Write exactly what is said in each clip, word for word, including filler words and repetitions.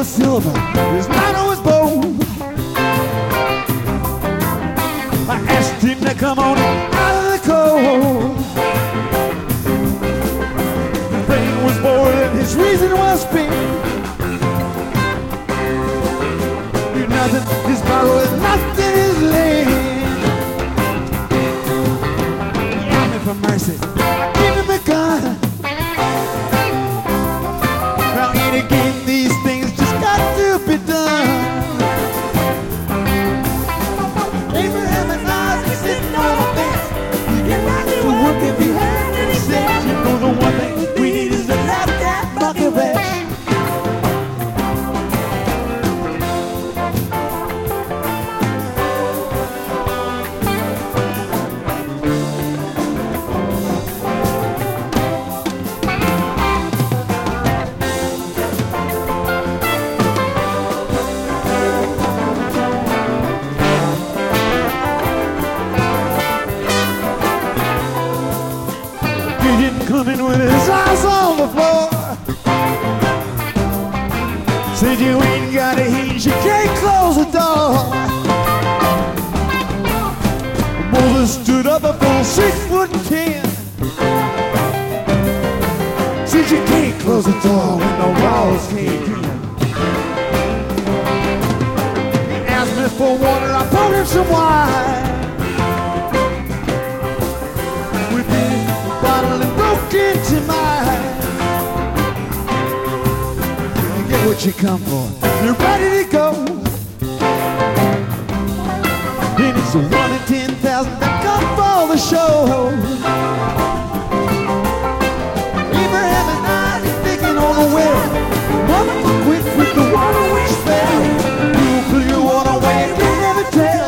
was silver, his lighter was bold. I asked him to come on out of the cold. The pain was more than his reason was pain. You're nothing, his power is nothing, his land. He asked me for mercy, I gave him a gun. Now in a game, these things just got to be done. Abraham and Isaac sitting on a fence. You get back to work if you had any sense. You know the one thing we need is a left-hand bucket wrench. Coming with his eyes on the floor. Said you ain't got a heat, you can't close the door. Moses stood up a full six foot ten. Said you can't close the door when the walls caved in. He asked me for water, I poured him some wine. We did bottle and broke into mine. You get what you come for. You're ready to go. Then it's a one in ten thousand that come for the show. Abraham and Isaac thinking on the well. Mama quit with the water which fell. You blew your water away and you never tell.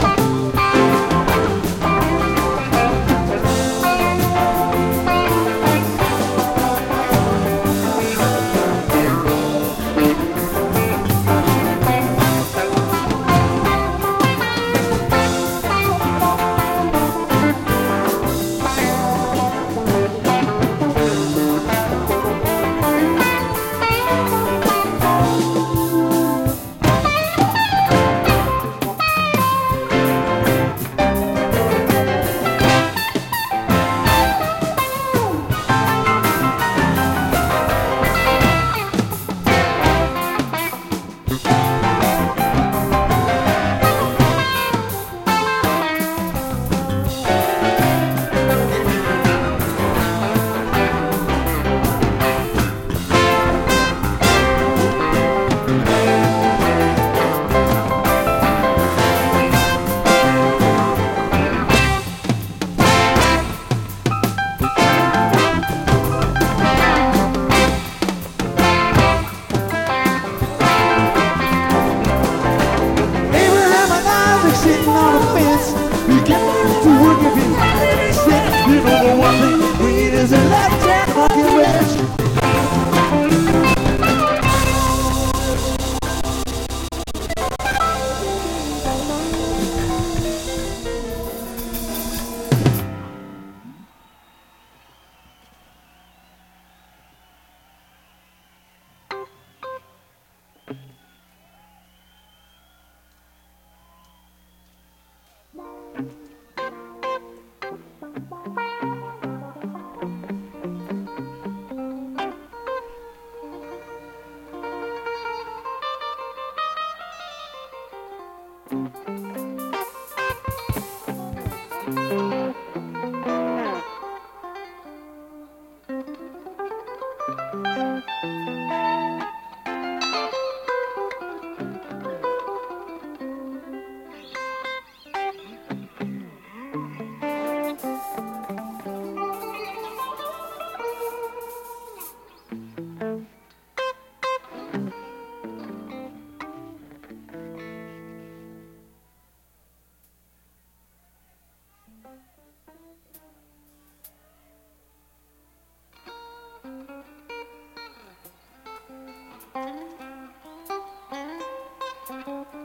Thank you.